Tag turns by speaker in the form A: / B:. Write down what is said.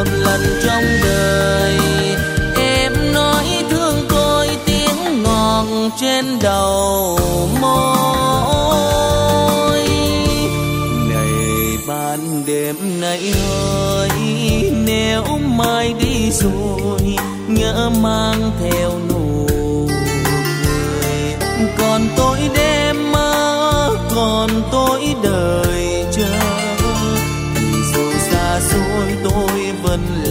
A: lần trong đời. Em nói thương tôi tiếng ngọt trên đầu môi. Này ban đêm nay ơi, nếu mai đi rồi nhớ mang theo nụ cười. Còn tôi đêm mơ, còn tôi đời chờ, thì dù xa xôi tôi vẫn